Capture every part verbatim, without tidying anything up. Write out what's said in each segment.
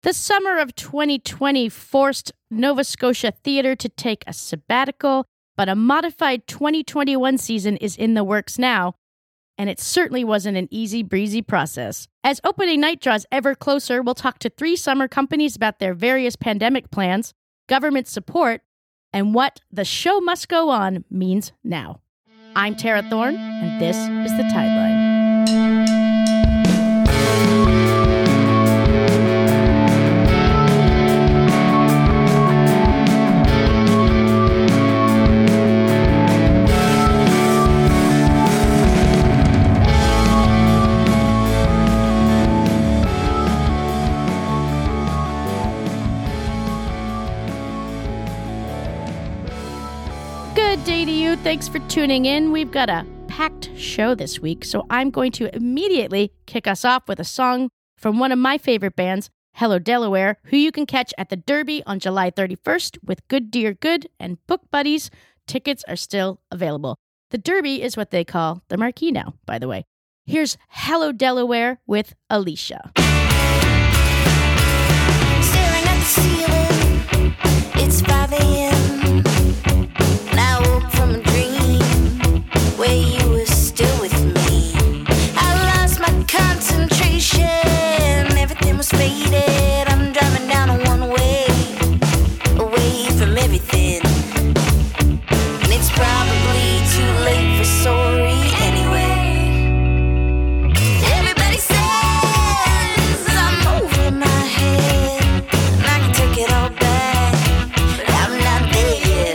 The summer of twenty twenty forced Nova Scotia Theatre to take a sabbatical, but a modified twenty twenty-one season is in the works now, and it certainly wasn't an easy breezy process. As opening night draws ever closer, we'll talk to three summer companies about their various pandemic plans, government support, and what the show must go on means now. I'm Tara Thorne, and this is The Tideline. Good day to you. Thanks for tuning in. We've got a packed show this week, so I'm going to immediately kick us off with a song from one of my favorite bands, Hello Delaware, who you can catch at the Derby on July thirty-first with Good Dear Good and Book Buddies. Tickets are still available. The Derby is what they call the Marquee now, by the way. Here's Hello Delaware with Alicia. Staring at the ceiling, it's five a.m. From a dream where you were still with me. I lost my concentration, everything was faded. I'm driving down a one way, away from everything. And it's probably too late for sorry anyway. Everybody says I'm over my head, and I can take it all back, but I'm not there yet.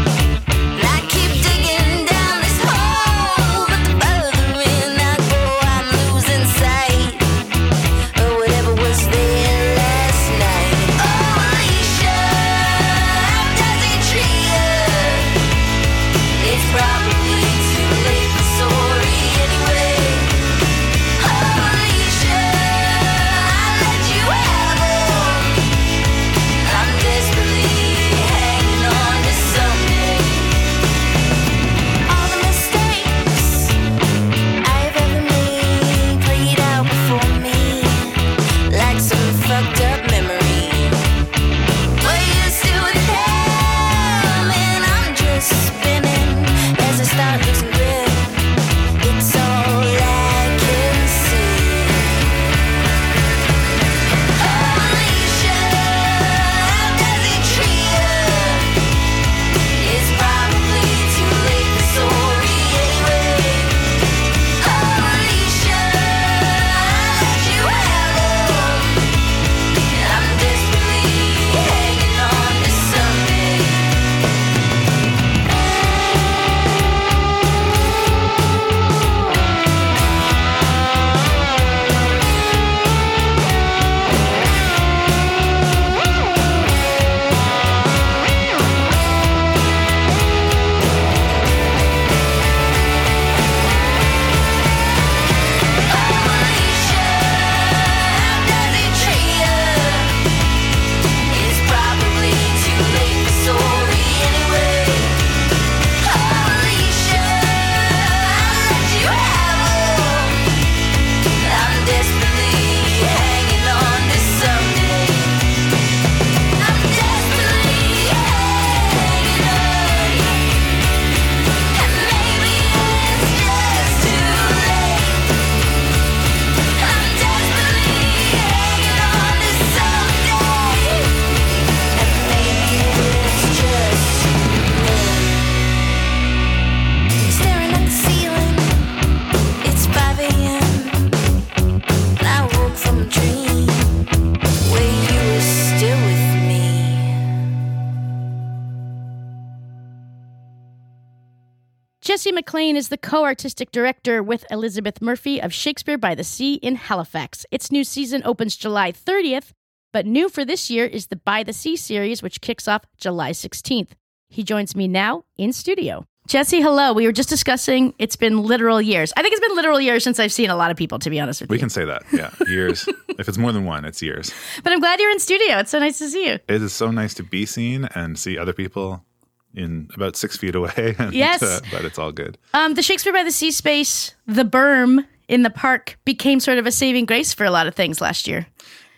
Jesse McLean is the co-artistic director with Elizabeth Murphy of Shakespeare by the Sea in Halifax. Its new season opens July thirtieth, but new for this year is the By the Sea series, which kicks off July sixteenth. He joins me now in studio. Jesse, hello. We were just discussing it's been literal years. I think it's been literal years since I've seen a lot of people, to be honest with we you. We can say that, yeah. Years. If it's more than one, it's years. But I'm glad you're in studio. It's so nice to see you. It is so nice to be seen and see other people in about six feet away. And, yes. Uh, but it's all good. Um, the Shakespeare by the Sea space, the berm in the park, became sort of a saving grace for a lot of things last year.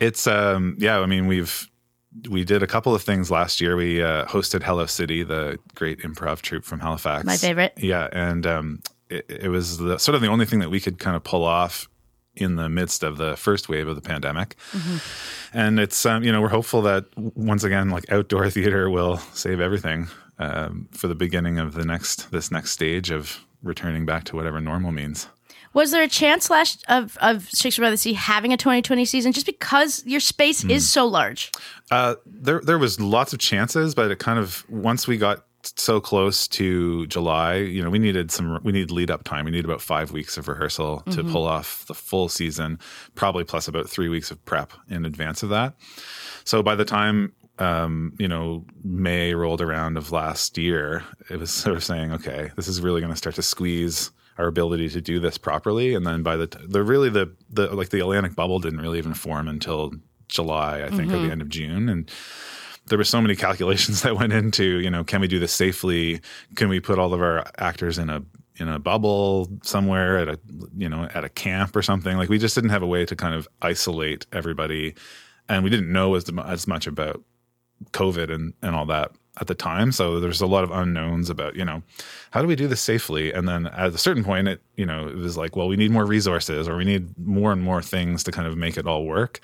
It's um yeah, I mean we've we did a couple of things last year. We uh, hosted Hello City, the great improv troupe from Halifax. My favorite. Yeah, and um, it, it was the, sort of the only thing that we could kind of pull off in the midst of the first wave of the pandemic. Mm-hmm. And it's um, you know we're hopeful that once again like outdoor theater will save everything um, for the beginning of the next this next stage of returning back to whatever normal means. Was there a chance last of, of Shakespeare by the Sea having a twenty twenty season just because your space mm. is so large? Uh, there there was lots of chances, but it kind of, once we got so close to July, you know, we needed some, we needed lead up time. We needed about five weeks of rehearsal mm-hmm. to pull off the full season, probably plus about three weeks of prep in advance of that. So by the time, um, you know, May rolled around of last year, it was sort of saying, okay, this is really going to start to squeeze our ability to do this properly. And then by the, t- the really the, the, like the Atlantic bubble didn't really even form until July, I think, mm-hmm. or the end of June. And there were so many calculations that went into, you know, can we do this safely? Can we put all of our actors in a, in a bubble somewhere at a, you know, at a camp or something? Like we just didn't have a way to kind of isolate everybody. And we didn't know as, as much about COVID and, and all that at the time. So there's a lot of unknowns about, you know, how do we do this safely? And then at a certain point, it, you know, it was like, well, we need more resources or we need more and more things to kind of make it all work.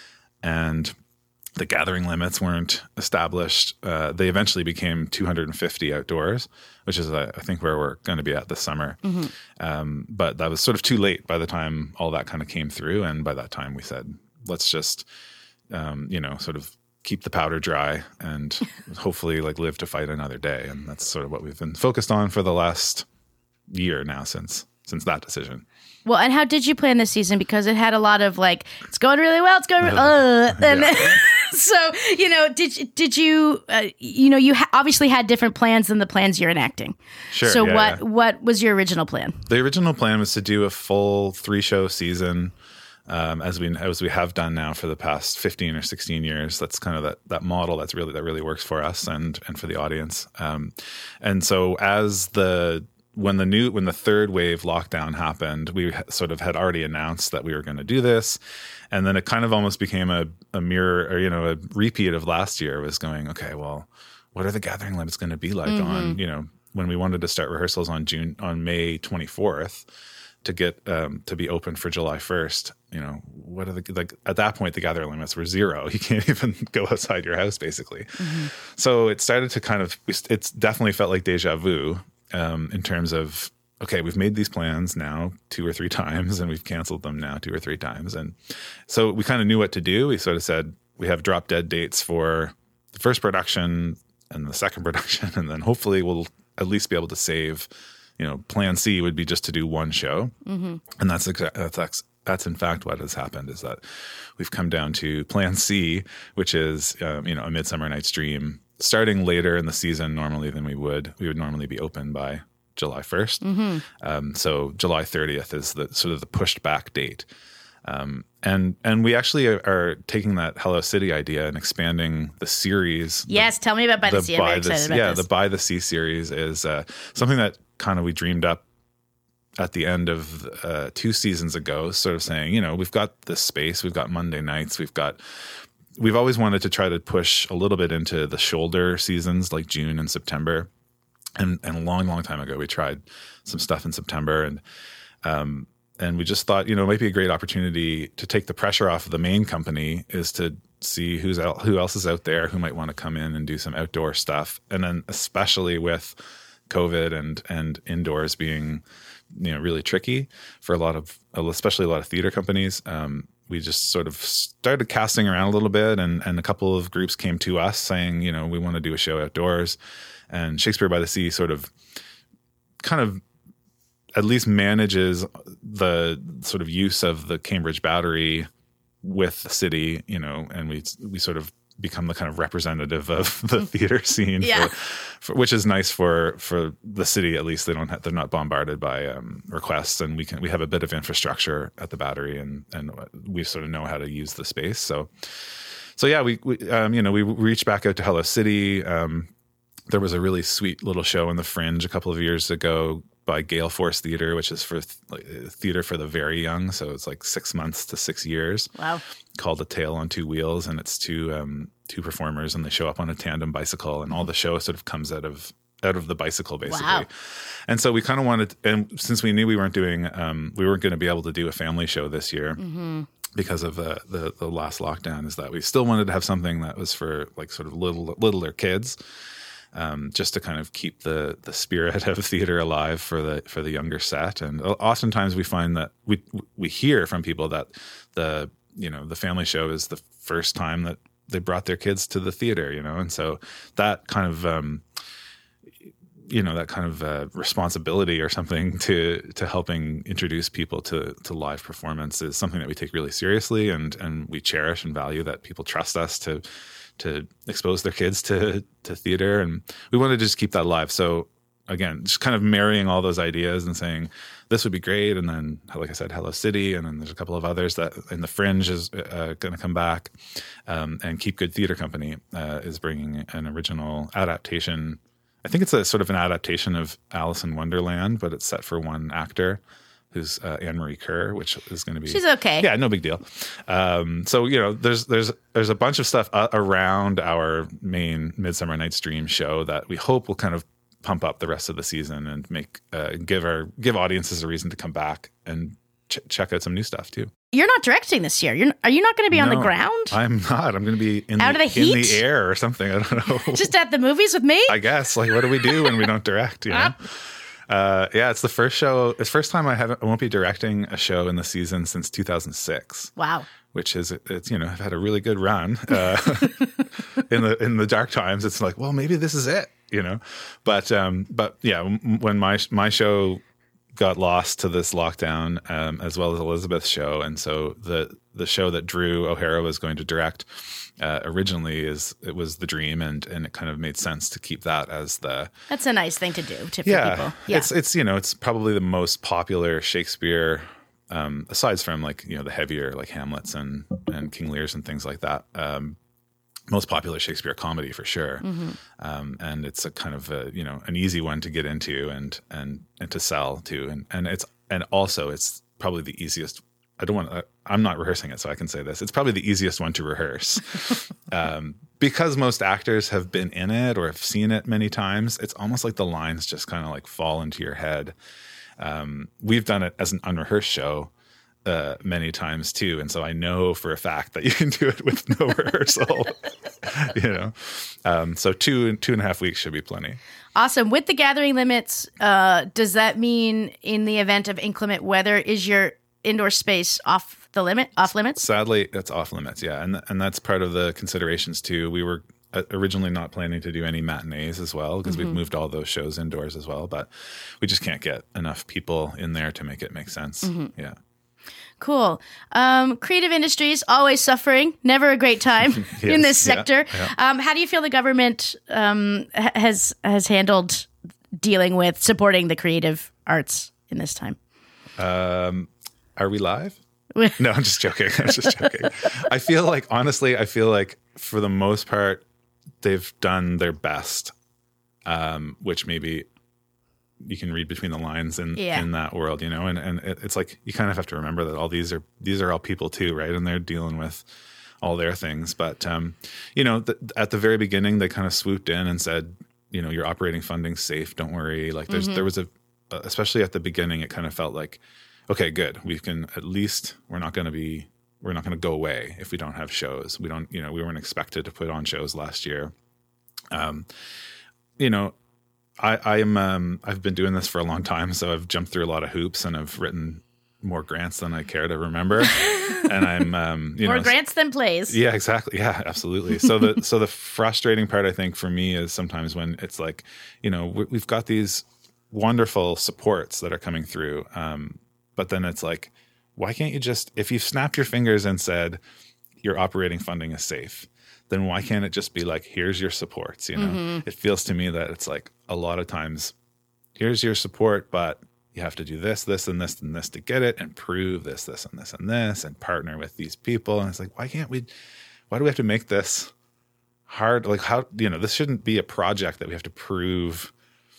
And the gathering limits weren't established. Uh, they eventually became two hundred fifty outdoors, which is, uh, I think, where we're going to be at this summer. Mm-hmm. Um, but that was sort of too late by the time all that kind of came through. And by that time we said, let's just, um, you know, sort of keep the powder dry and hopefully like live to fight another day. And that's sort of what we've been focused on for the last year now since since that decision. Well, and how did you plan this season? Because it had a lot of like, it's going really well, it's going, uh, and Yeah. so, you know, did, did you, uh, you know, you ha- obviously had different plans than the plans you're enacting. Sure. So yeah, what, yeah. what was your original plan? The original plan was to do a full three show season. Um, as we as we have done now for the past fifteen or sixteen years. That's kind of that that model that's really that really works for us and and for the audience. Um, and so as the when the new when the third wave lockdown happened, we ha- sort of had already announced that we were going to do this, and then it kind of almost became a, a mirror or you know a repeat of last year. Was going okay. Well, what are the gathering limits going to be like mm-hmm. on you know when we wanted to start rehearsals on June on May twenty-fourth? To get um, to be open for July first, you know, what are the like at that point the gathering limits were zero. You can't even go outside your house basically. Mm-hmm. So it started to kind of it's definitely felt like deja vu um, in terms of okay, we've made these plans now two or three times and we've canceled them now two or three times, and so we kind of knew what to do. We sort of said we have drop dead dates for the first production and the second production, and then hopefully we'll at least be able to save. You know, plan C would be just to do one show. Mm-hmm. And that's, exa- that's that's in fact what has happened is that we've come down to plan C, which is, um, you know, A Midsummer Night's Dream, starting later in the season normally than we would. We would normally be open by July first. Mm-hmm. Um, so July thirtieth is the sort of the pushed back date. Um, and and we actually are, are taking that Hello City idea and expanding the series. Yes, the, tell me about By the, the Sea. I'm very excited the, about yeah, this. the By the Sea series is uh, something that kind of we dreamed up at the end of uh, two seasons ago, sort of saying, you know, we've got this space, we've got Monday nights, we've got, we've always wanted to try to push a little bit into the shoulder seasons like June and September. And, and a long, long time ago, we tried some stuff in September and, um, and we just thought, you know, it might be a great opportunity to take the pressure off of the main company is to see who's out, who else is out there who might want to come in and do some outdoor stuff. And then especially with COVID and and indoors being, you know, really tricky for a lot of, especially a lot of theater companies. Um, we just sort of started casting around a little bit, and and a couple of groups came to us saying, you know, we want to do a show outdoors, and Shakespeare by the Sea sort of, kind of, at least manages the sort of use of the Cambridge Battery with the city, you know, and we we sort of become the kind of representative of the theater scene, yeah. for, for, which is nice for for the city. At least they don't have, they're not bombarded by um, requests, and we can we have a bit of infrastructure at the Battery, and and we sort of know how to use the space. So so yeah, we, we um, you know we reached back out to Hello City. Um, there was a really sweet little show in the Fringe a couple of years ago by Gale Force Theatre, which is for th- like, theater for the very young. So it's like six months to six years. Wow. Called A Tale on Two Wheels. And it's two um, two performers, and they show up on a tandem bicycle, and all the show sort of comes out of out of the bicycle, basically. Wow. And so we kind of wanted, and since we knew we weren't doing, um, we weren't going to be able to do a family show this year mm-hmm. because of uh, the the last lockdown, is that we still wanted to have something that was for like sort of little littler kids. Um, just to kind of keep the the spirit of theater alive for the for the younger set. And oftentimes we find that we we hear from people that the you know the family show is the first time that they brought their kids to the theater, you know, and so that kind of um, you know that kind of uh, responsibility or something to to helping introduce people to to live performance is something that we take really seriously, and and we cherish and value that people trust us to. to expose their kids to to theater, and we wanted to just keep that alive. So again, just kind of marrying all those ideas and saying this would be great, and then like I said, Hello City, and then there's a couple of others that, and The Fringe is uh, going to come back, um, and Keep Good Theater Company uh, is bringing an original adaptation. I think it's a sort of an adaptation of Alice in Wonderland, but it's set for one actor, who's uh, Anne Marie Kerr, which is going to be she's okay. Yeah, no big deal. Um, so you know, there's there's there's a bunch of stuff uh, around our main Midsummer Night's Dream show that we hope will kind of pump up the rest of the season and make uh, give our give audiences a reason to come back and ch- check out some new stuff too. You're not directing this year. You're are you not going to be on No, the ground? I'm not. I'm going to be in Out the, of the heat? in the air or something. I don't know. Just at the movies with me? I guess. Like, what do we do when we don't direct? You know. Uh, yeah, it's the first show. It's the first time I haven't. I won't be directing a show in the season since two thousand six. Wow. Which is, it's you know, I've had a really good run uh, in the in the dark times. It's like, well, maybe this is it, you know. But um, but yeah, when my my show got lost to this lockdown, um, as well as Elizabeth's show, and so the the show that Drew O'Hara was going to direct uh, originally is it was The Dream, and and it kind of made sense to keep that as the. That's a nice thing to do to for yeah, people. Yeah, it's it's you know it's probably the most popular Shakespeare. Um, aside from like, you know, the heavier like Hamlets and, and King Lears and things like that, um, most popular Shakespeare comedy for sure. Mm-hmm. Um, and it's a kind of a, you know, an easy one to get into and, and, and to sell too. And, and it's, and also it's probably the easiest. I don't want to, I'm not rehearsing it, so I can say this. It's probably the easiest one to rehearse um, because most actors have been in it or have seen it many times. It's almost like the lines just kind of like fall into your head. Um, we've done it as an unrehearsed show uh, many times too, and so I know for a fact that you can do it with no rehearsal. You know, um, so two two and a half weeks should be plenty. Awesome. With the gathering limits, uh, does that mean in the event of inclement weather, is your indoor space off the limit? Off limits? Sadly, that's off limits. Yeah, and and that's part of the considerations too. We were originally not planning to do any matinees as well because mm-hmm. we've moved all those shows indoors as well, but we just can't get enough people in there to make it make sense. Mm-hmm. Yeah. Cool. Um, creative industries always suffering, never a great time yes, in this sector. Yeah, yeah. Um, how do you feel the government um, has has handled dealing with supporting the creative arts in this time? Um, are we live? No, I'm just joking. I'm just joking. I feel like, honestly, I feel like for the most part, they've done their best, um, which maybe you can read between the lines in, yeah. in that world, you know, and, and it's like, you kind of have to remember that all these are, these are all people too, right? And they're dealing with all their things. But, um, you know, th- at the very beginning, they kind of swooped in and said, you know, your operating funding's safe. Don't worry. Like there's, mm-hmm. there was a, especially at the beginning, it kind of felt like, okay, good. We can at least, we're not going to be, we're not going to go away if we don't have shows. We don't, you know, we weren't expected to put on shows last year. Um, you know, I, I am, um, I've been doing this for a long time, so I've jumped through a lot of hoops and I've written more grants than I care to remember. And I'm, um, you more know, more grants than plays. Yeah, exactly. Yeah, absolutely. So the, so the frustrating part, I think for me is sometimes when it's like, you know, we, we've got these wonderful supports that are coming through. Um, but then it's like, why can't you just, if you've snapped your fingers and said your operating funding is safe, then why can't it just be like, here's your supports, you know? Mm-hmm. It feels to me that it's like a lot of times, here's your support, but you have to do this, this, and this, and this to get it, and prove this, this, and this, and this, and partner with these people. And it's like, why can't we, why do we have to make this hard? Like how, you know, this shouldn't be a project that we have to prove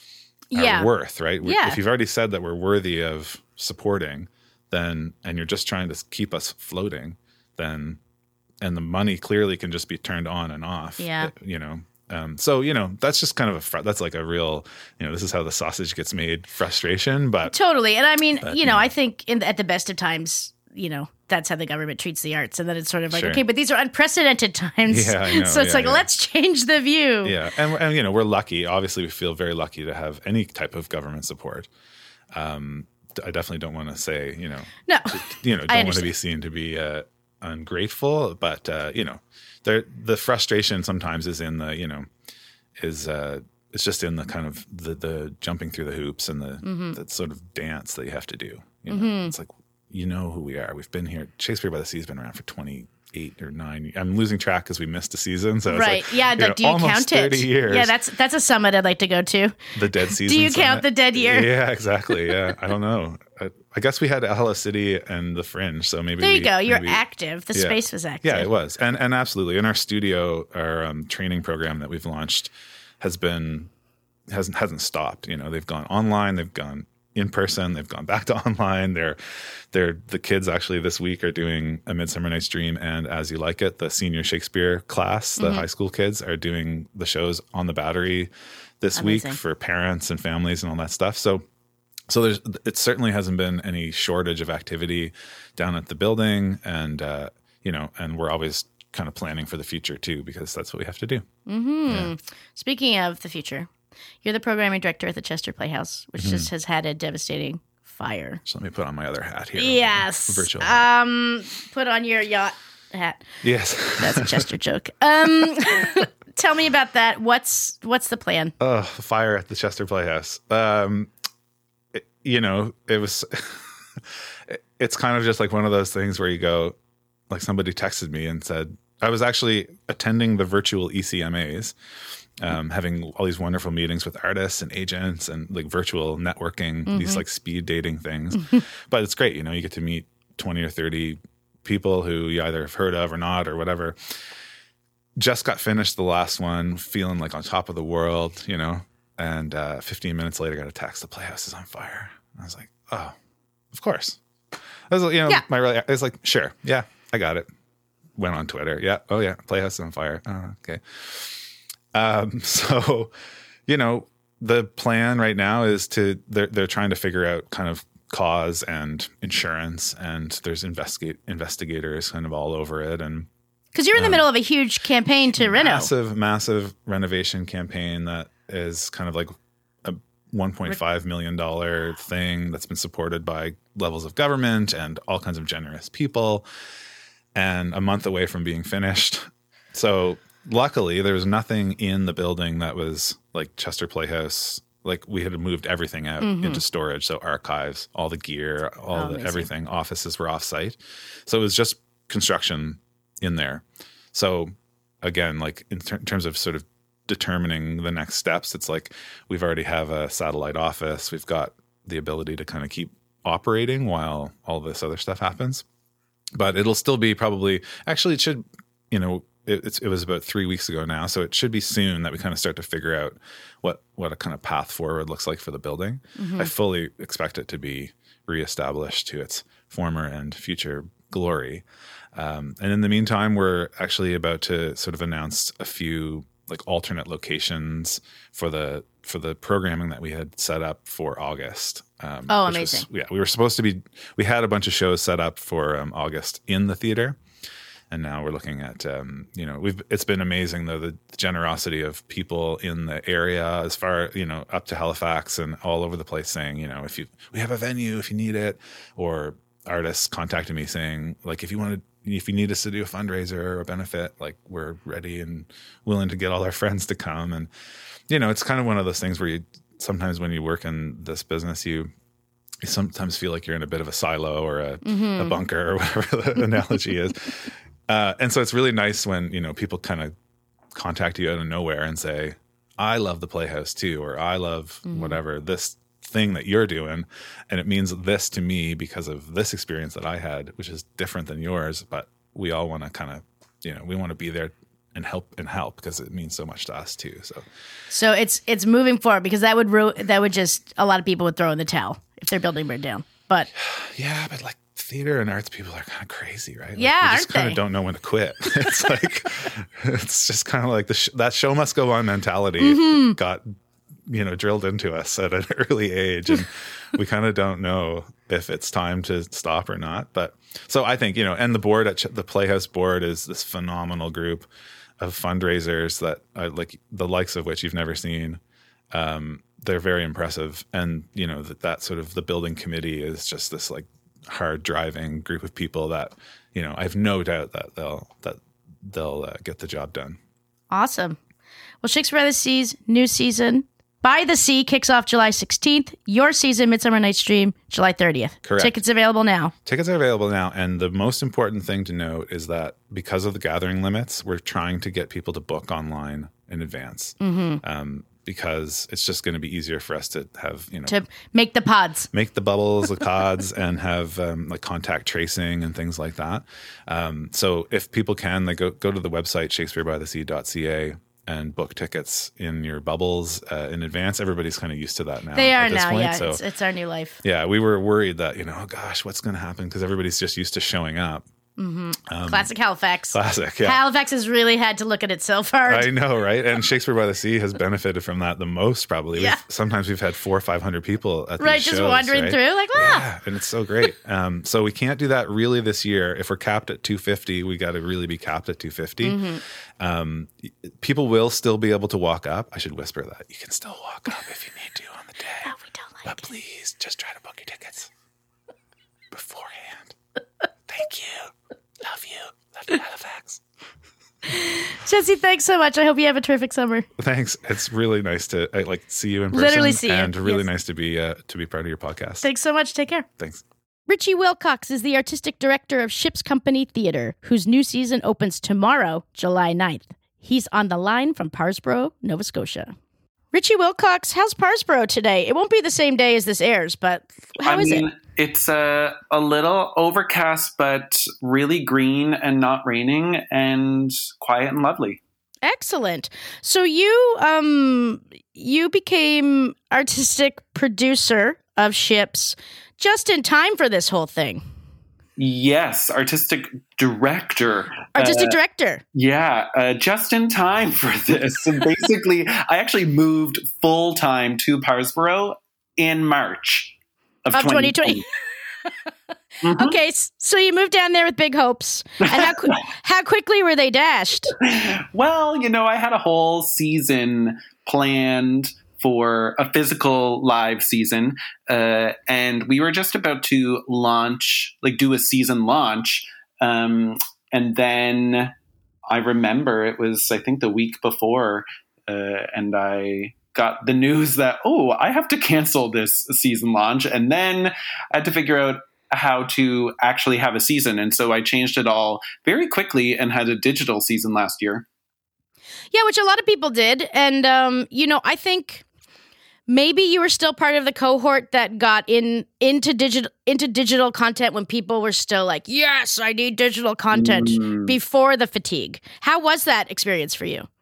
Yeah. our worth, right? We- Yeah. If you've already said that we're worthy of supporting, then, and you're just trying to keep us floating, then, and the money clearly can just be turned on and off. Yeah. it- you know. Um, so, you know, that's just kind of a, fr- that's like a real, you know, this is how the sausage gets made frustration, but Totally. And I mean, But, you know, yeah. I think in, at the best of times, you know, that's how the government treats the arts. And then it's sort of like, Sure. okay, but these are unprecedented times. Yeah, I know. So it's Yeah, like, yeah. let's change the view. yeah. And, and, you know, we're lucky. Obviously, we feel very lucky to have any type of government support. Um, I definitely don't want to say, you know, No. you know, I don't want to be understand. seen to be uh, ungrateful, but uh, you know, there the frustration sometimes is in the, you know, is uh, it's just in the kind of the the jumping through the hoops and the, Mm-hmm. the sort of dance that you have to do. You know, it's like, you know who we are. We've been here. Shakespeare by the Sea has been around for twenty-eight or nine. I'm losing track because we missed a season. So Right. it's like, Yeah. you Like, know, do you almost count thirty it? years. Yeah. That's that's a summit I'd like to go to. The dead season. Do you count summit. the dead year? Yeah, exactly. Yeah, I don't know. I, I guess we had Ella City and the Fringe, so maybe There you we- go. You're maybe- active. The Yeah. space was active. Yeah, it was, and and absolutely. In our studio, our um, training program that we've launched has been hasn't hasn't stopped. You know, they've gone online, they've gone in person, they've gone back to online. They're they're the kids actually this week are doing A Midsummer Night's Dream and As You Like It. The senior Shakespeare class, the Mm-hmm. high school kids, are doing the shows on the Battery this Amazing. week for parents and families and all that stuff. So. So there's, it certainly hasn't been any shortage of activity down at the building, and uh, you know, and we're always kind of planning for the future too, because that's what we have to do. Speaking of the future, you're the programming director at the Chester Playhouse, which Mm-hmm. just has had a devastating fire. So let me put on my other hat here. Yes. Virtual hat. Um, put on your yacht hat. Yes. That's a Chester joke. Um, tell me about that. What's what's the plan? Oh, the fire at the Chester Playhouse. Um, it- you know, it was. It's kind of just like one of those things where you go, like somebody texted me and said, I was actually attending the virtual E C M As, um, having all these wonderful meetings with artists and agents and like virtual networking, these like speed dating things. But it's great, you know, you get to meet twenty or thirty people who you either have heard of or not or whatever. Just got finished the last one, feeling like on top of the world, you know, and uh, fifteen minutes later, got a text, the Playhouse is on fire. I was like, oh, of course. I was, you know, Yeah. my really, I was like, sure, yeah, I got it. Went on Twitter, yeah, oh yeah, Playhouse is on fire. Oh, okay. Um, so, you know, the plan right now is to they're they're trying to figure out kind of cause and insurance, and there's investigate investigators kind of all over it, and Because you're in the middle of a huge campaign to reno. massive, massive renovation campaign that is kind of like a one point five million dollars thing that's been supported by levels of government and all kinds of generous people, and a month away from being finished. So luckily, there was nothing in the building that was like Chester Playhouse. Like we had moved everything out into storage. So archives, all the gear, all Oh, the amazing. everything, offices were off site. So it was just construction in there. So again, like in ter- terms of sort of determining the next steps, it's like we've already have a satellite office. We've got the ability to kind of keep operating while all this other stuff happens. But it'll still be probably, actually it should, you know, it, it's, it was about three weeks ago now. So it should be soon that we kind of start to figure out what, what a kind of path forward looks like for the building. I fully expect it to be reestablished to its former and future glory. Um, and in the meantime, we're actually about to sort of announce a few like alternate locations for the for the programming that we had set up for August. Um, Oh, which was- amazing. yeah, we were supposed to be. We had a bunch of shows set up for um, August in the theater, and now we're looking at. Um, you know, we've it's been amazing though, the generosity of people in the area, as far you know up to Halifax and all over the place, saying you know if you we have a venue if you need it, or artists contacting me saying like if you want to. If you need us to do a fundraiser or a benefit, like we're ready and willing to get all our friends to come. And, you know, it's kind of one of those things where you sometimes when you work in this business, you, you sometimes feel like you're in a bit of a silo or a, a bunker or whatever the analogy is. Uh, and so it's really nice when, you know, people kind of contact you out of nowhere and say, I love the Playhouse too, or I love whatever this thing that you're doing, and it means this to me because of this experience that I had, which is different than yours, but we all want to kind of, you know, we want to be there and help and help because it means so much to us too. So, so it's it's moving forward because that would ru- that would just a lot of people would throw in the towel if their building burned down. But yeah, but like theater and arts people are kind of crazy, right? Like, yeah, we just kind of don't know when to quit. It's like it's just kind of like the sh- that show must go on mentality mm-hmm. got you know drilled into us at an early age, and we kind of don't know if it's time to stop or not. But so I think you know, and the board at Ch- the Playhouse board is this phenomenal group of fundraisers that I, like the likes of which you've never seen. Um, they're very impressive, and you know that that sort of the building committee is just this like hard driving group of people that you know I have no doubt that they'll that they'll uh, get the job done. Awesome. Well, Shakespeare by the Sea's new season By the Sea kicks off July sixteenth. Your season, Midsummer Night's Dream, July thirtieth. Correct. Tickets available now. Tickets are available now, and the most important thing to note is that because of the gathering limits, we're trying to get people to book online in advance. Mm-hmm. Um, because it's just going to be easier for us to have, you know, to make the pods, make the bubbles, the pods, and have um, like contact tracing and things like that. Um, so if people can, they go go to the website shakespeare by the sea dot c a and book tickets in your bubbles uh, in advance. Everybody's kind of used to that now. They are at this now, point. yeah. So, it's, it's our new life. Yeah, we were worried that you know, oh gosh, what's going to happen because everybody's just used to showing up. Mm-hmm. Um, classic Halifax. Classic, yeah. Halifax has really had to look at itself hard. I know, right? And Shakespeare by the Sea has benefited from that the most, probably. Yeah. We've, sometimes we've had four or five hundred people at right, these just shows, wandering right? through, like, ah. Yeah, and it's so great. um, so we can't do that really this year. If we're capped at two fifty, we got to really be capped at two fifty. Mm-hmm. Um, people will still be able to walk up. I should whisper that you can still walk up if you need to on the day. No, we don't like but it. Please, just try to book your tickets beforehand. Thank you. Love you. Love you, Halifax. Jesse, thanks so much. I hope you have a terrific summer. Thanks. It's really nice to uh, like see you in person. Literally see you. And really Yes. nice to be uh, to be part of your podcast. Thanks so much. Take care. Thanks. Richie Wilcox is the artistic director of Ships Company Theatre, whose new season opens tomorrow, July ninth. He's on the line from Parsboro, Nova Scotia. Richie Wilcox, how's Parsboro today? It won't be the same day as this airs, but how I is mean, it? It's uh, a little overcast, but really green and not raining and quiet and lovely. Excellent. So you um you became artistic producer of Ships just in time for this whole thing. Yes, artistic director. Artistic uh, director. Yeah, uh, just in time for this. And basically, I actually moved full time to Parsboro in March of, Of twenty twenty twenty. twenty. Mhm. Okay, s- so you moved down there with big hopes. And how qu- how quickly were they dashed? Well, you know, I had a whole season planned for a physical live season, uh, and we were just about to launch, like do a season launch, um, and then I remember it was, I think, the week before, uh, and I got the news that, oh, I have to cancel this season launch, and then I had to figure out how to actually have a season, and so I changed it all very quickly and had a digital season last year. Yeah, which a lot of people did. And, um, you know, I think maybe you were still part of the cohort that got in into digital into digital content when people were still like, yes, I need digital content Mm. before the fatigue. How was that experience for you?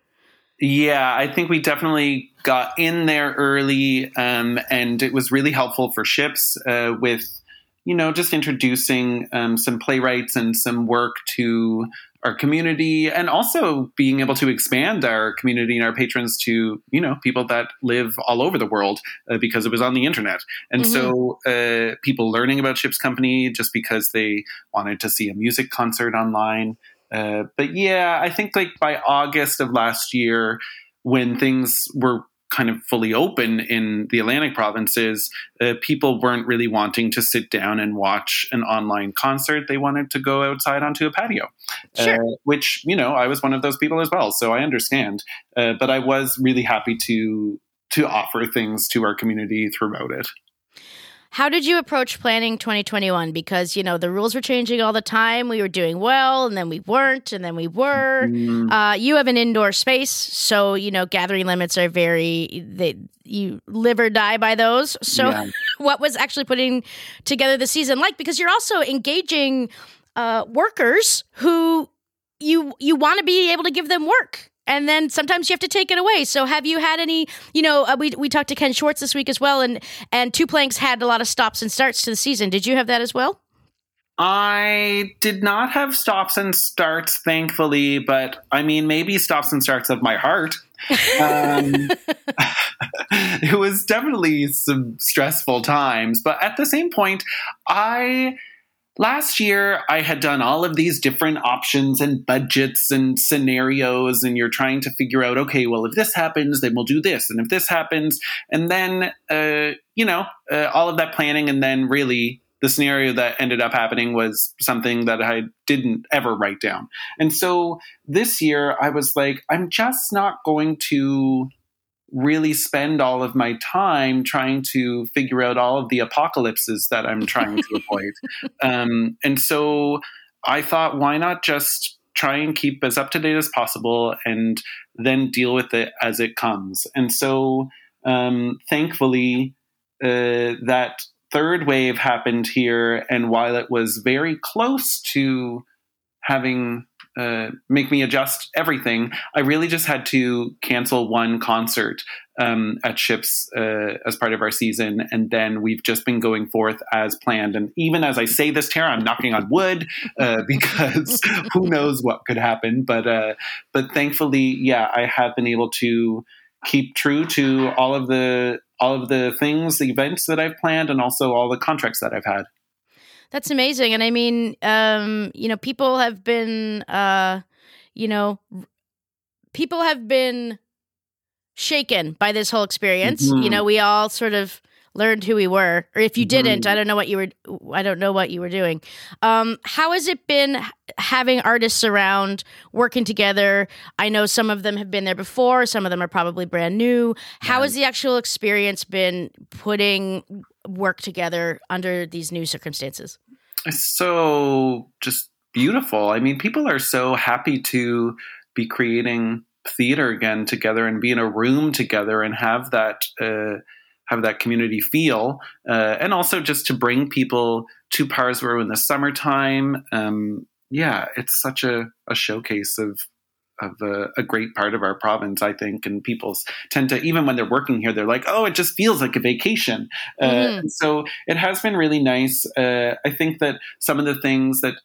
Yeah, I think we definitely got in there early, um, and it was really helpful for Ships uh, with, you know, just introducing um, some playwrights and some work to our community, and also being able to expand our community and our patrons to, you know, people that live all over the world uh, because it was on the internet. And Mm-hmm. so uh, people learning about Ships Company just because they wanted to see a music concert online. Uh, but yeah, I think like by August of last year, when things were kind of fully open in the Atlantic provinces, uh, people weren't really wanting to sit down and watch an online concert. They wanted to go outside onto a patio, Sure. uh, which, you know, I was one of those people as well. So I understand. Uh, but I was really happy to to offer things to our community throughout it. How did you approach planning twenty twenty-one? Because, you know, the rules were changing all the time. We were doing well, and then we weren't, and then we were. Mm. Uh, you have an indoor space, so, you know, gathering limits are very, they, you live or die by those. So Yeah. what was actually putting together the season like? Because you're also engaging uh, workers who, you you want to be able to give them work. And then sometimes you have to take it away. So have you had any, you know, uh, we we talked to Ken Schwartz this week as well, and, and Two Planks had a lot of stops and starts to the season. Did you have that as well? I did not have stops and starts, thankfully, but I mean, maybe stops and starts of my heart. Um, it was definitely some stressful times, but at the same point, I... Last year, I had done all of these different options and budgets and scenarios, and you're trying to figure out, okay, well, if this happens, then we'll do this. And if this happens, and then, uh, you know, uh, all of that planning. And then really the scenario that ended up happening was something that I didn't ever write down. And so this year I was like, I'm just not going to really spend all of my time trying to figure out all of the apocalypses that I'm trying to avoid. Um, and so I thought, why not just try and keep as up to date as possible and then deal with it as it comes. And so um, thankfully, uh, that third wave happened here. And while it was very close to having Uh, make me adjust everything, I really just had to cancel one concert um, at Ships uh, as part of our season. And then we've just been going forth as planned. And even as I say this, Tara, I'm knocking on wood uh, because who knows what could happen. But, uh, but thankfully, yeah, I have been able to keep true to all of the, all of the things, the events that I've planned, and also all the contracts that I've had. That's amazing. And I mean, um, you know, people have been, uh, you know, people have been shaken by this whole experience. Mm-hmm. You know, we all sort of learned who we were, or if you mm-hmm. didn't, I don't know what you were, I don't know what you were doing. Um, how has it been having artists around working together? I know some of them have been there before. Some of them are probably brand new. How yeah. has the actual experience been putting work together under these new circumstances? It's so just beautiful. I mean, people are so happy to be creating theater again together and be in a room together and have that uh, have that community feel, uh, and also just to bring people to Parsboro in the summertime. Um, yeah, it's such a, a showcase of of a, a great part of our province, I think, and people tend to, even when they're working here, they're like, oh, it just feels like a vacation. Mm-hmm. Uh, and so it has been really nice. Uh, I think that some of the things that,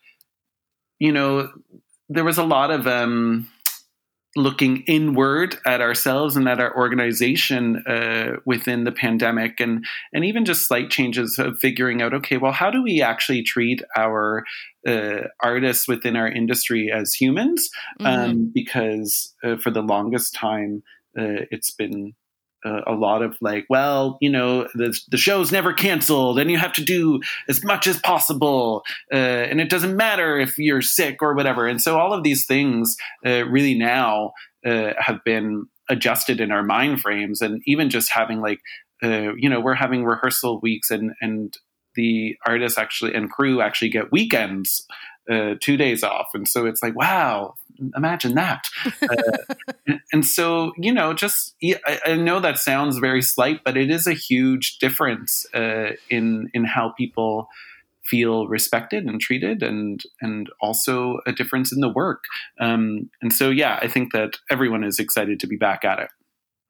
you know, there was a lot of um, looking inward at ourselves and at our organization uh, within the pandemic, and and even just slight changes of figuring out, okay, well, how do we actually treat our uh, artists within our industry as humans? Mm-hmm. Um, because uh, for the longest time, uh, it's been uh, a lot of like, well, you know, the, the show's never canceled and you have to do as much as possible. Uh, and it doesn't matter if you're sick or whatever. And so all of these things uh, really now uh, have been adjusted in our mind frames. And even just having like, uh, you know, we're having rehearsal weeks and, and the artists actually and crew actually get weekends, uh, two days off. And so it's like, wow, imagine that. Uh, and, and so, you know, just, I, I know that sounds very slight, but it is a huge difference uh, in, in how people feel respected and treated, and, and also a difference in the work. Um, and so, yeah, I think that everyone is excited to be back at it.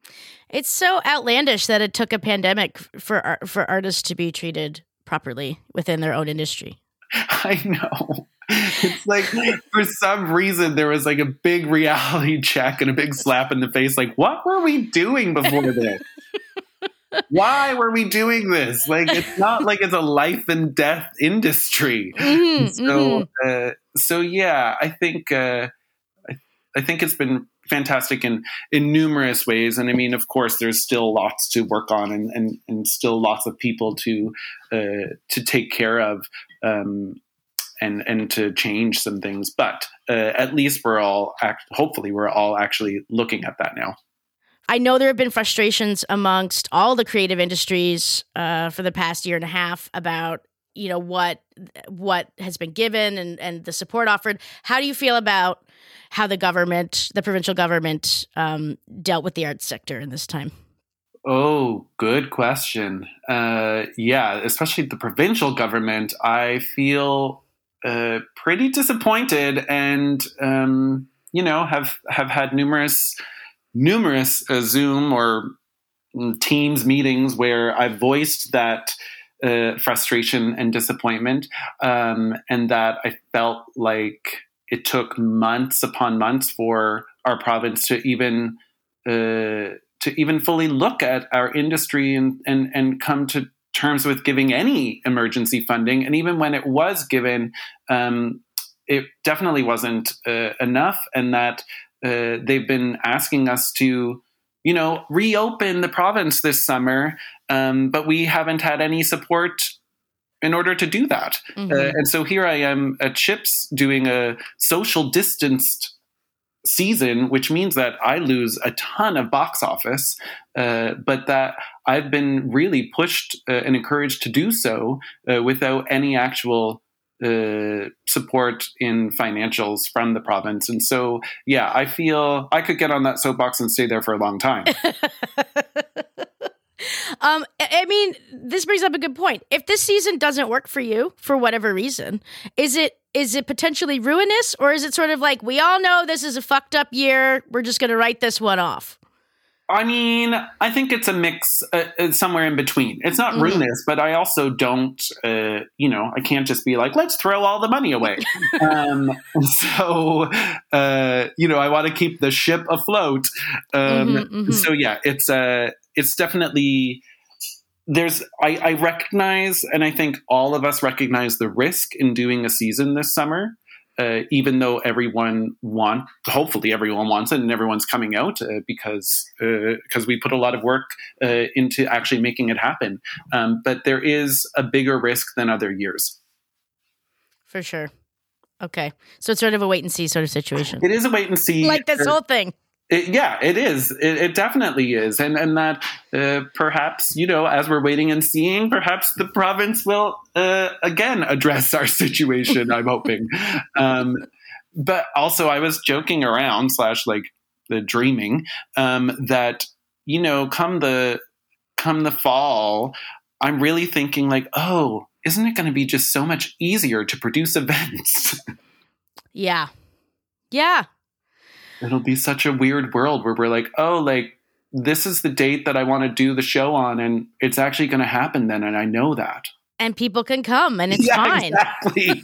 It's so outlandish that it took a pandemic for, for artists to be treated properly within their own industry. I know. It's like, for some reason, there was like a big reality check and a big slap in the face. Like, what were we doing before this? Why were we doing this? Like, it's not like it's a life and death industry. Mm-hmm, so, mm-hmm. uh, so yeah, I think, uh, I, I think it's been fantastic in, in numerous ways. And I mean, of course, there's still lots to work on and, and, and still lots of people to, uh, to take care of, um, and, and to change some things. But, uh, at least we're all, act- hopefully we're all actually looking at that now. I know there have been frustrations amongst all the creative industries, uh, for the past year and a half about, you know, what, what has been given and, and the support offered. How do you feel about how the government, the provincial government, um, dealt with the arts sector in this time? Oh, good question. Uh, yeah, especially the provincial government. I feel uh, pretty disappointed, and um, you know, have have had numerous numerous uh, Zoom or Teams meetings where I voiced that uh, frustration and disappointment, um, and that I felt like it took months upon months for our province to even uh, to even fully look at our industry and, and and come to terms with giving any emergency funding. And even when it was given, um, it definitely wasn't uh, enough, and that uh, they've been asking us to, you know, reopen the province this summer, um, but we haven't had any support in order to do that. Mm-hmm. Uh, and so here I am at Chips doing a social distanced season, which means that I lose a ton of box office, uh, but that I've been really pushed uh, and encouraged to do so uh, without any actual uh, support in financials from the province. And so, yeah, I feel I could get on that soapbox and stay there for a long time. um, I mean, this brings up a good point. If this season doesn't work for you for whatever reason, is it is it potentially ruinous, or is it sort of like, we all know this is a fucked up year, we're just going to write this one off? I mean, I think it's a mix uh, somewhere in between. It's not mm-hmm. ruinous, but I also don't, uh, you know, I can't just be like, let's throw all the money away. um, so, uh, you know, I want to keep the ship afloat. Um, mm-hmm, mm-hmm. So, yeah, it's uh, it's definitely, there's, I, I recognize, and I think all of us recognize the risk in doing a season this summer. Uh, even though everyone want, hopefully everyone wants it and everyone's coming out uh, because because uh, we put a lot of work uh, into actually making it happen. Um, but there is a bigger risk than other years. For sure. Okay. So it's sort of a wait and see sort of situation. It is a wait and see. Like this uh, whole thing. It, yeah, it is. It, it definitely is. And and that uh, perhaps, you know, as we're waiting and seeing, perhaps the province will uh, again address our situation, I'm hoping. Um, but also I was joking around slash like the dreaming um, that, you know, come the come the fall, I'm really thinking like, oh, isn't it going to be just so much easier to produce events? Yeah. Yeah. It'll be such a weird world where we're like, oh, like, this is the date that I want to do the show on, and it's actually going to happen then, and I know that. And people can come, and it's yeah, fine. Exactly.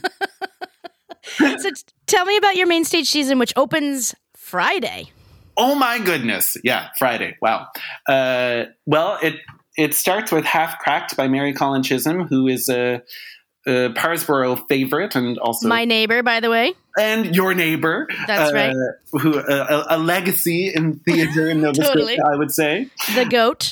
So t- tell me about your main stage season, which opens Friday. Oh, my goodness. Yeah, Friday. Wow. Uh, well, it it starts with Half Cracked by Mary Colin Chisholm, who is a... Uh, Parsboro favorite, and also my neighbor, by the way, and your neighbor. That's uh, right. Who uh, a, a legacy in theater in Nova totally. Scotia, I would say. The goat.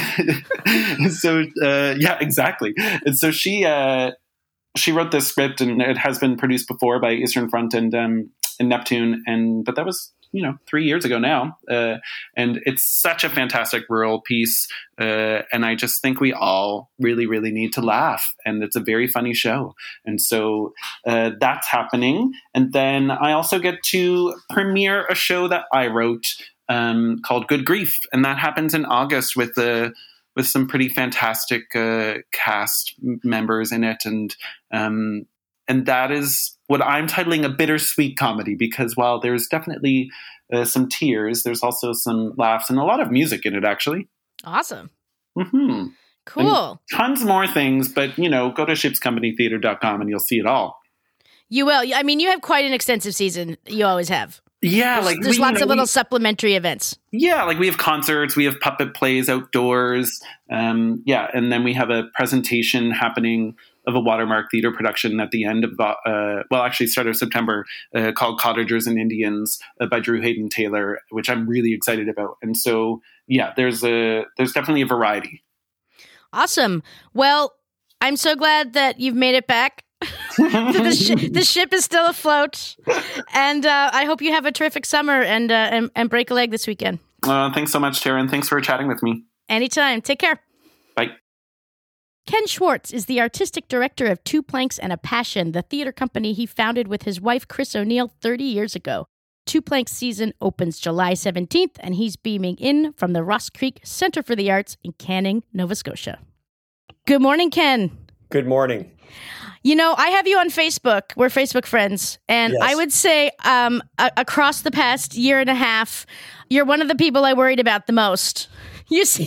so uh, yeah, exactly. And so she uh, she wrote this script, and it has been produced before by Eastern Front and um, and Neptune, and but that was, you know, three years ago now. Uh, and it's such a fantastic rural piece. Uh, and I just think we all really, really need to laugh. And it's a very funny show. And so uh, that's happening. And then I also get to premiere a show that I wrote um, called Good Grief. And that happens in August with the with some pretty fantastic uh, cast members in it. And um, and that is what I'm titling a bittersweet comedy, because while there's definitely uh, some tears, there's also some laughs and a lot of music in it, actually. Awesome. Mm-hmm. Cool. And tons more things, but, you know, go to ships company theater dot com and you'll see it all. You will. I mean, you have quite an extensive season. You always have. Yeah. There's, like There's we, lots you know, of little we, supplementary events. Yeah. Like we have concerts, we have puppet plays outdoors. Um, yeah. And then we have a presentation happening of a Watermark Theatre production at the end of, uh, well, actually start of September, uh, called Cottagers and Indians uh, by Drew Hayden Taylor, which I'm really excited about. And so, yeah, there's a there's definitely a variety. Awesome. Well, I'm so glad that you've made it back. the, sh- the ship is still afloat, and uh, I hope you have a terrific summer and uh, and, and break a leg this weekend. Uh, thanks so much, Tara, and thanks for chatting with me. Anytime. Take care. Bye. Ken Schwartz is the artistic director of Two Planks and a Passion, the theater company he founded with his wife, Chris O'Neill, thirty years ago. Two Planks season opens July seventeenth, and he's beaming in from the Ross Creek Center for the Arts in Canning, Nova Scotia. Good morning, Ken. Good morning. You know, I have you on Facebook. We're Facebook friends. And Yes. I would say um, a- across the past year and a half, you're one of the people I worried about the most. You seem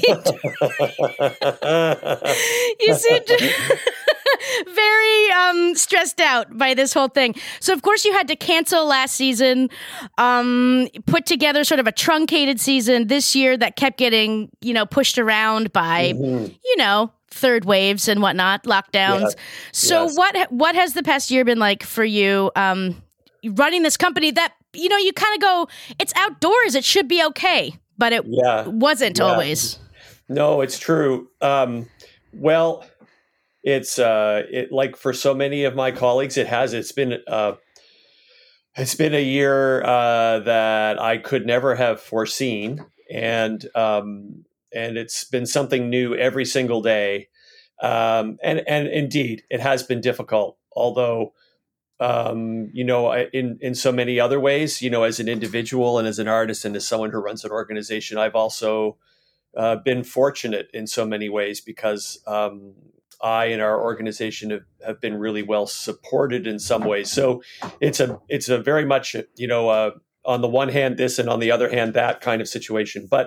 to, you seem to very um, stressed out by this whole thing. So, of course, you had to cancel last season, um, put together sort of a truncated season this year that kept getting, you know, pushed around by, Mhm. you know, third waves and whatnot, lockdowns. Yeah. So Yes. what what has the past year been like for you um, running this company that, you know, you kind of go, it's outdoors, it should be okay, but it Yeah. wasn't Yeah. always. No, it's true. Um, well, it's uh, it like for so many of my colleagues, it has. It's been uh, it's been a year uh, that I could never have foreseen, and um, and it's been something new every single day. Um, and and indeed, it has been difficult. Although, um, you know, I- in in so many other ways, you know, as an individual and as an artist and as someone who runs an organization, I've also uh, been fortunate in so many ways because um, I and our organization have, have been really well supported in some ways. So it's a it's a very much, you know, uh, on the one hand this and on the other hand that kind of situation. But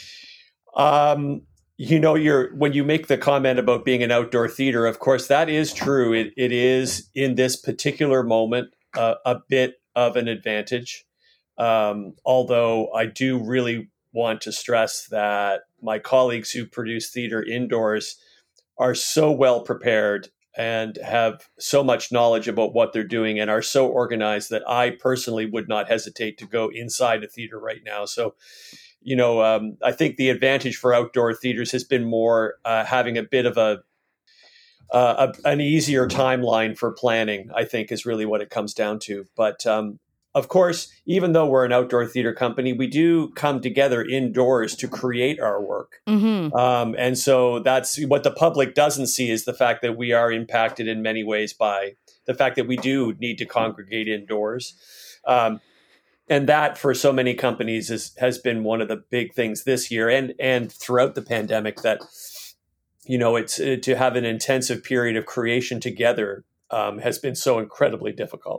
um, you know, you're when you make the comment about being an outdoor theater, of course that is true. It it is in this particular moment uh, a bit of an advantage. Um, although I do really want to stress that my colleagues who produce theater indoors are so well prepared and have so much knowledge about what they're doing and are so organized that I personally would not hesitate to go inside a theater right now. So, you know, um, I think the advantage for outdoor theaters has been more uh, having a bit of a, uh, a an easier timeline for planning, I think is really what it comes down to. But um, of course, even though we're an outdoor theater company, we do come together indoors to create our work. Mm-hmm. Um, and so that's what the public doesn't see is the fact that we are impacted in many ways by the fact that we do need to congregate indoors. Um, and that for so many companies is, has been one of the big things this year and, and throughout the pandemic that, you know, it's uh, to have an intensive period of creation together um, has been so incredibly difficult.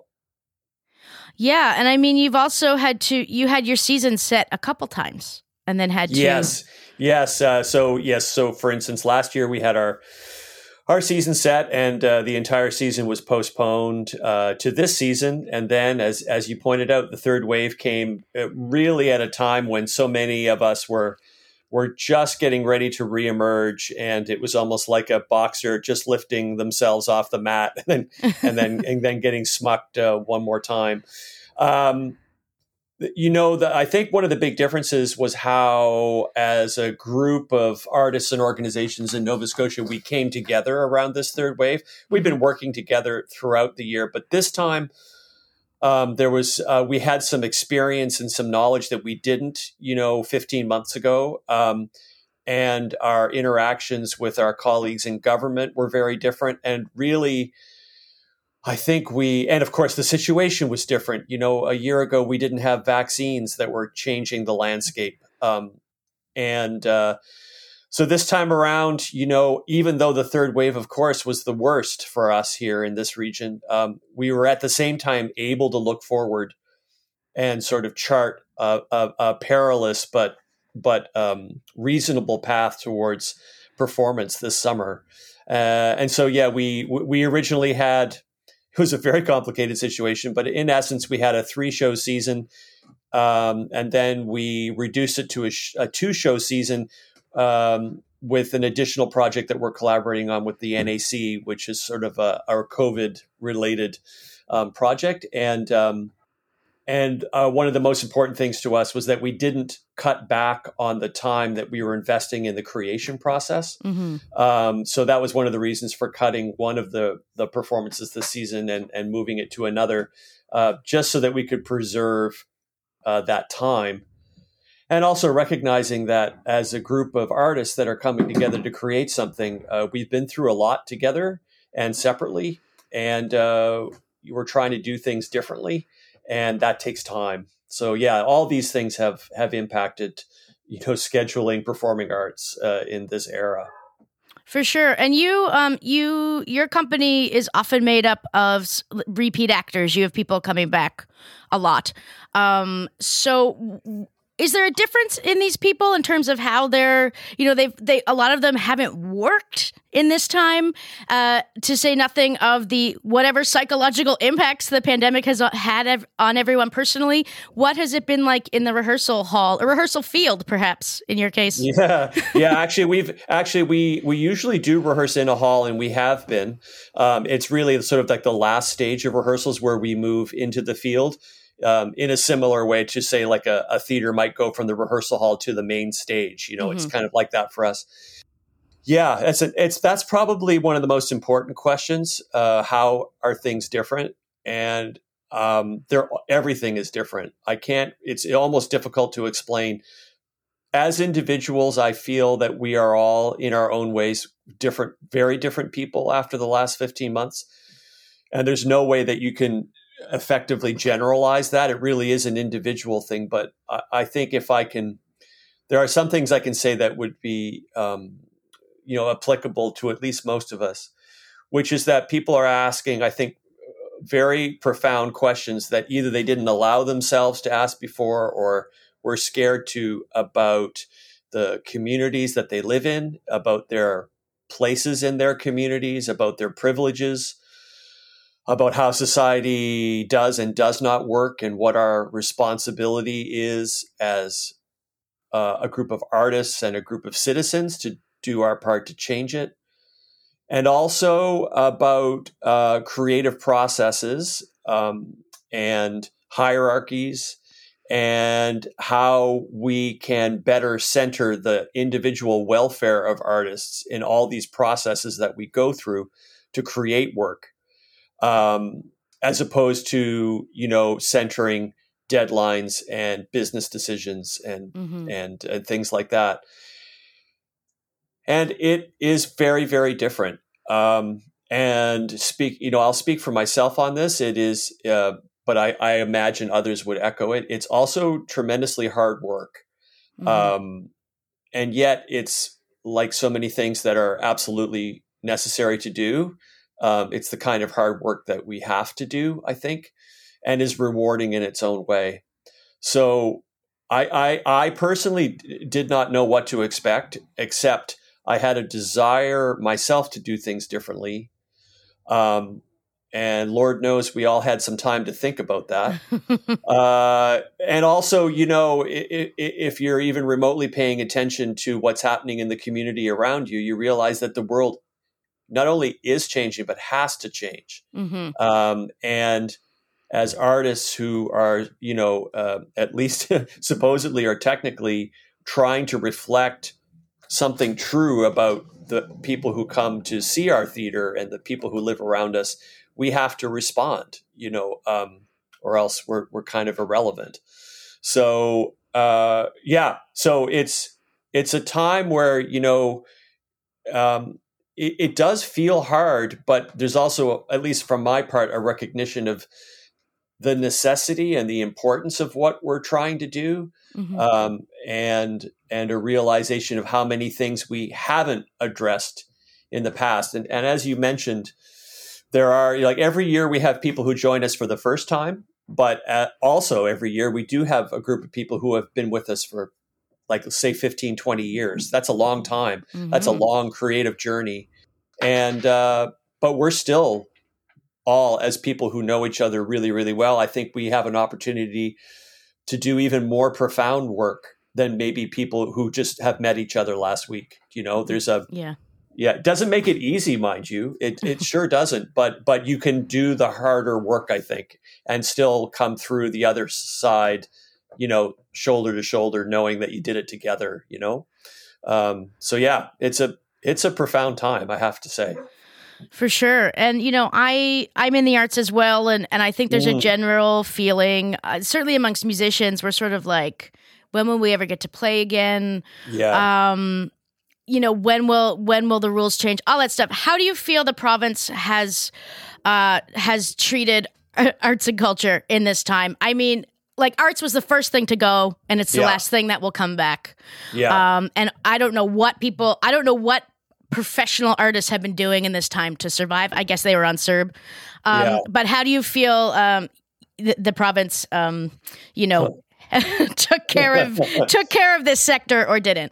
Yeah, and I mean, you've also had to, you had your season set a couple times and then had to. Yes, yes. Uh, so, yes. So, for instance, last year we had our our season set and uh, the entire season was postponed uh, to this season. And then, as as you pointed out, the third wave came uh, really at a time when so many of us were were just getting ready to reemerge, and it was almost like a boxer just lifting themselves off the mat and then and then and then getting smucked uh, one more time. Um, you know, the, I think one of the big differences was how, as a group of artists and organizations in Nova Scotia, we came together around this third wave. We've been working together throughout the year, but this time um, there was uh, we had some experience and some knowledge that we didn't, you know, fifteen months ago. Um, and our interactions with our colleagues in government were very different, and really, I think we, and of course, the situation was different. You know, a year ago, we didn't have vaccines that were changing the landscape. Um, and uh, so this time around, you know, even though the third wave, of course, was the worst for us here in this region, um, we were at the same time able to look forward and sort of chart a, a, a perilous but but um, reasonable path towards performance this summer. Uh, and so, yeah, we we originally had. It was a very complicated situation, but in essence, we had a three-show season, um, and then we reduced it to a, sh- a two-show season um, with an additional project that we're collaborating on with the N A C, which is sort of a, our COVID-related um, project. And um, and uh, one of the most important things to us was that we didn't cut back on the time that we were investing in the creation process. Mm-hmm. Um, so that was one of the reasons for cutting one of the the performances this season and, and moving it to another, uh, just so that we could preserve uh, that time. And also recognizing that as a group of artists that are coming together to create something, uh, we've been through a lot together and separately, and uh, we're trying to do things differently. And that takes time. So yeah, all these things have have impacted, you know, scheduling performing arts uh, in this era. For sure. And you, um, you, your company is often made up of s- repeat actors. You have people coming back a lot. Um, so w- is there a difference in these people in terms of how they're, you know, they've, they, a lot of them haven't worked in this time, uh, to say nothing of the whatever psychological impacts the pandemic has had ev- on everyone personally. What has it been like in the rehearsal hall, or rehearsal field, perhaps, in your case? Yeah, yeah. Actually, we've actually we we usually do rehearse in a hall, and we have been. Um, it's really sort of like the last stage of rehearsals where we move into the field. Um, in a similar way to say like a, a theater might go from the rehearsal hall to the main stage. You know, mm-hmm. It's kind of like that for us. Yeah, it's a, it's that's probably one of the most important questions. Uh, how are things different? And um, there, everything is different. I can't. It's almost difficult to explain. As individuals, I feel that we are all in our own ways different, very different people after the last fifteen months. And there's no way that you can effectively generalize that. It really is an individual thing. But I, I think if I can, there are some things I can say that would be, um, you know, applicable to at least most of us, which is that people are asking, I think, very profound questions that either they didn't allow themselves to ask before, or were scared to, about the communities that they live in, about their places in their communities, about their privileges, about how society does and does not work, and what our responsibility is as uh, a group of artists and a group of citizens to do our part to change it. And also about uh, creative processes um, and hierarchies, and how we can better center the individual welfare of artists in all these processes that we go through to create work. Um, as opposed to, you know, centering deadlines and business decisions and, mm-hmm. and and things like that. And it is very, very different. Um, and speak, you know, I'll speak for myself on this. It is, uh, but I, I imagine others would echo it. It's also tremendously hard work. Mm-hmm. Um, and yet it's like so many things that are absolutely necessary to do. Um, it's the kind of hard work that we have to do, I think, and is rewarding in its own way. So I, I, I personally d- did not know what to expect, except I had a desire myself to do things differently. Um, and Lord knows we all had some time to think about that. uh, and also, you know, if, if you're even remotely paying attention to what's happening in the community around you, you realize that the world not only is changing, but has to change. Mm-hmm. Um, and as artists who are, you know, uh, at least supposedly or technically trying to reflect something true about the people who come to see our theater and the people who live around us, we have to respond, you know, um, or else we're we're kind of irrelevant. So uh, yeah, so it's it's a time where, you know, um, it, it does feel hard, but there's also, at least from my part, a recognition of the necessity and the importance of what we're trying to do, mm-hmm. um, and and a realization of how many things we haven't addressed in the past. And, and as you mentioned, there are, like, every year we have people who join us for the first time, but uh, also every year we do have a group of people who have been with us for, like, say, fifteen, twenty years. That's a long time. Mm-hmm. That's a long creative journey. And uh, but we're still all, as people who know each other really, really well, I think we have an opportunity to do even more profound work than maybe people who just have met each other last week. You know, there's a, yeah, yeah, it doesn't make it easy, mind you. It it sure doesn't, but, but you can do the harder work, I think, and still come through the other side, you know, shoulder to shoulder, knowing that you did it together, you know? Um, so yeah, it's a, it's a profound time, I have to say. For sure. And, you know, I, I'm in the arts as well. And, and I think there's mm. a general feeling, uh, certainly amongst musicians, we're sort of like, when will we ever get to play again? Yeah. Um, you know, when will, when will the rules change? All that stuff. How do you feel the province has, uh, has treated arts and culture in this time? I mean, like, arts was the first thing to go, and it's the yeah. last thing that will come back. Yeah. Um, and I don't know what people, I don't know what professional artists have been doing in this time to survive. I guess they were on C E R B. Um, Yeah. But how do you feel um, the, the province, um, you know, took care of took care of this sector or didn't?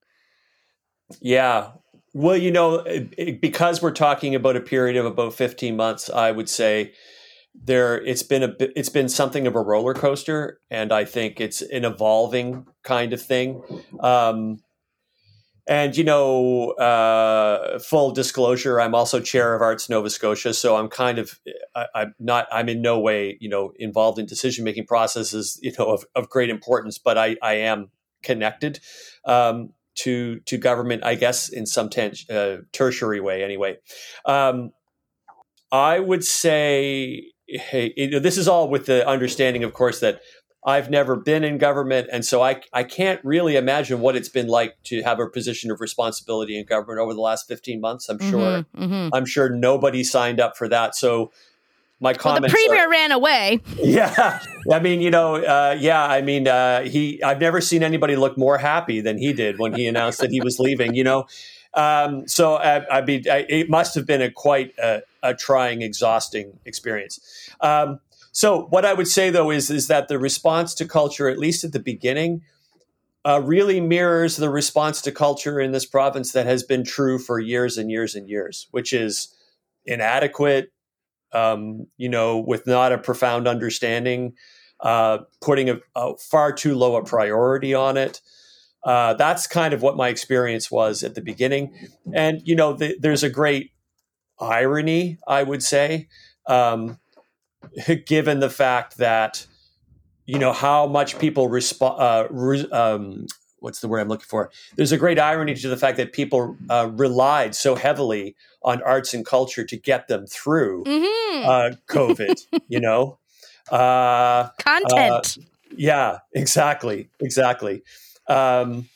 Yeah. Well, you know, it, it, because we're talking about a period of about fifteen months, I would say there it's been a bit- it's been something of a roller coaster, and I think it's an evolving kind of thing. Um, and you know, uh, full disclosure, I'm also chair of Arts Nova Scotia, so I'm kind of I, I'm not I'm in no way you know involved in decision making processes you know of, of great importance, but I I am connected. Um, to to government, I guess, in some ten, uh, tertiary way anyway. Um, I would say, hey, you know, this is all with the understanding, of course, that I've never been in government, and so I, I can't really imagine what it's been like to have a position of responsibility in government over the last fifteen months. I'm sure Mm-hmm, mm-hmm. I'm sure nobody signed up for that. So my Well, the comments premier are, ran away. yeah, I mean, you know, uh, yeah, I mean, uh, he. I've never seen anybody look more happy than he did when he announced that he was leaving. You know, um, so I, I mean, I, it must have been a quite a, a trying, exhausting experience. Um, so, what I would say though is is that the response to culture, at least at the beginning, uh, really mirrors the response to culture in this province that has been true for years and years and years, which is inadequate. Um, you know, with not a profound understanding, uh, putting a, a far too low a priority on it. Uh, that's kind of what my experience was at the beginning. And, you know, the, there's a great irony, I would say, um, given the fact that, you know, how much people respond, uh, re- um, what's the word I'm looking for? There's a great irony to the fact that people uh, relied so heavily on arts and culture to get them through Mm-hmm. uh, COVID, you know? Uh, Content. uh, yeah, exactly. Exactly. Um,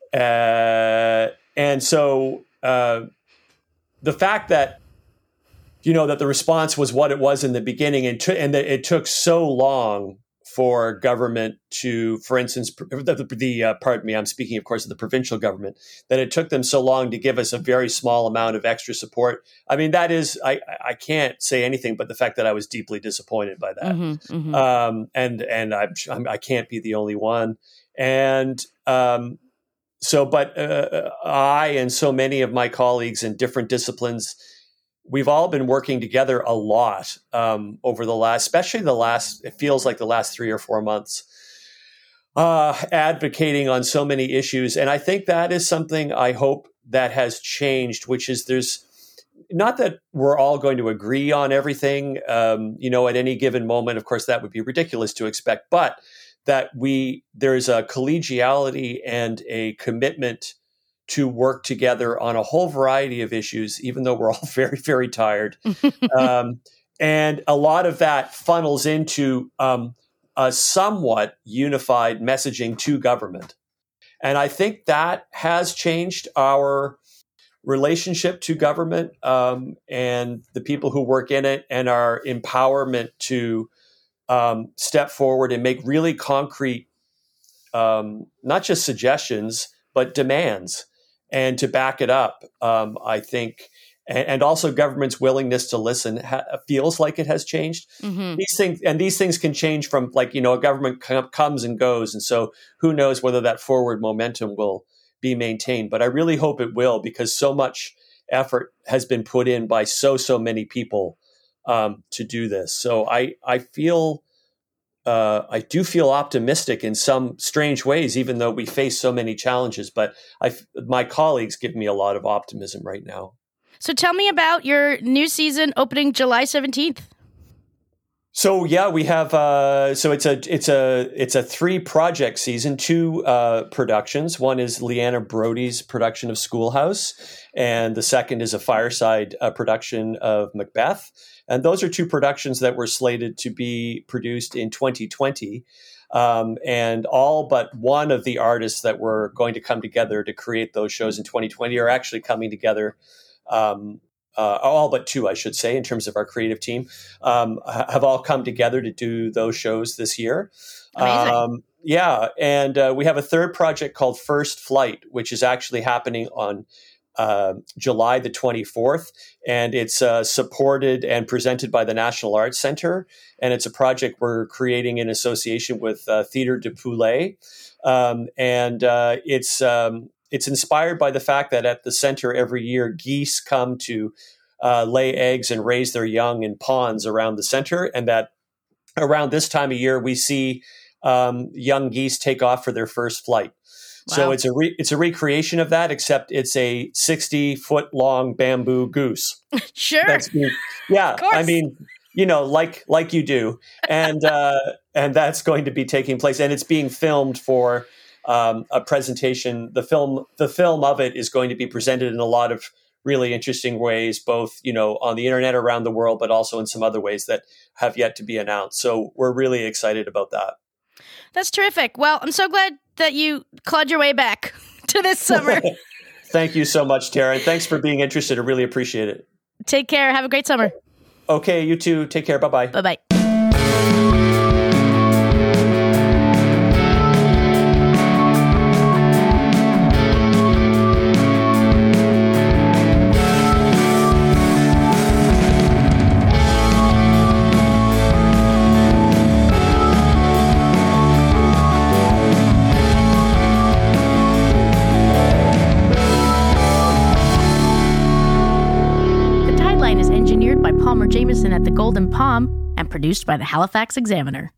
uh, and so uh, the fact that, you know, that the response was what it was in the beginning and, t- and that it took so long for government to, for instance, the, the, the uh, pardon me, I'm speaking, of course, of the provincial government, that it took them so long to give us a very small amount of extra support. I mean, that is, I, I can't say anything but the fact that I was deeply disappointed by that. Mm-hmm, mm-hmm. Um, and and I'm, I'm, I can't be the only one. And um, so, but uh, I and so many of my colleagues in different disciplines, we've all been working together a lot um, over the last, especially the last, it feels like the last three or four months, uh, advocating on so many issues. And I think that is something I hope that has changed, which is there's not that we're all going to agree on everything, um, you know, at any given moment. Of course, that would be ridiculous to expect, but that we, there's a collegiality and a commitment to work together on a whole variety of issues, even though we're all very, very tired. um, and a lot of that funnels into um, a somewhat unified messaging to government. And I think that has changed our relationship to government um, and the people who work in it, and our empowerment to um, step forward and make really concrete, um, not just suggestions, but demands. And to back it up, um, I think, and, and also government's willingness to listen ha- feels like it has changed. Mm-hmm. These things, and these things can change from, like, you know, a government com- comes and goes, and so who knows whether that forward momentum will be maintained. But I really hope it will, because so much effort has been put in by so so many people um, to do this. So I I feel. Uh, I do feel optimistic in some strange ways, even though we face so many challenges. But I, my colleagues give me a lot of optimism right now. So tell me about your new season opening July seventeenth. So yeah, we have. Uh, so it's a it's a it's a three project season, two uh, productions. One is Leanna Brody's production of Schoolhouse, and the second is a Fireside uh, production of Macbeth. And those are two productions that were slated to be produced in twenty twenty. Um, and all but one of the artists that were going to come together to create those shows in twenty twenty are actually coming together. Um, uh, all but two, I should say, in terms of our creative team, um, have all come together to do those shows this year. Amazing. Um, yeah. And uh, we have a third project called First Flight, which is actually happening on uh, July the twenty-fourth, and it's uh, supported and presented by the National Arts Center. And it's a project we're creating in association with uh, Theatre de Poulet. Um, and uh, it's um, it's inspired by the fact that at the center every year, geese come to uh, lay eggs and raise their young in ponds around the center. And that around this time of year, we see um, young geese take off for their first flight. Wow. So it's a re- it's a recreation of that, except it's a sixty foot long bamboo goose. Sure. That's being, yeah. I mean, you know, like like you do, and uh, and that's going to be taking place, and it's being filmed for um, a presentation. The film the film of it is going to be presented in a lot of really interesting ways, both, you know, on the internet around the world, but also in some other ways that have yet to be announced. So we're really excited about that. That's terrific. Well, I'm so glad that you clawed your way back to this summer. Thank you so much, Tara. And thanks for being interested. I really appreciate it. Take care. Have a great summer. Okay, you too. Take care. Bye-bye. Bye-bye. Jameson at the Golden Palm and produced by the Halifax Examiner.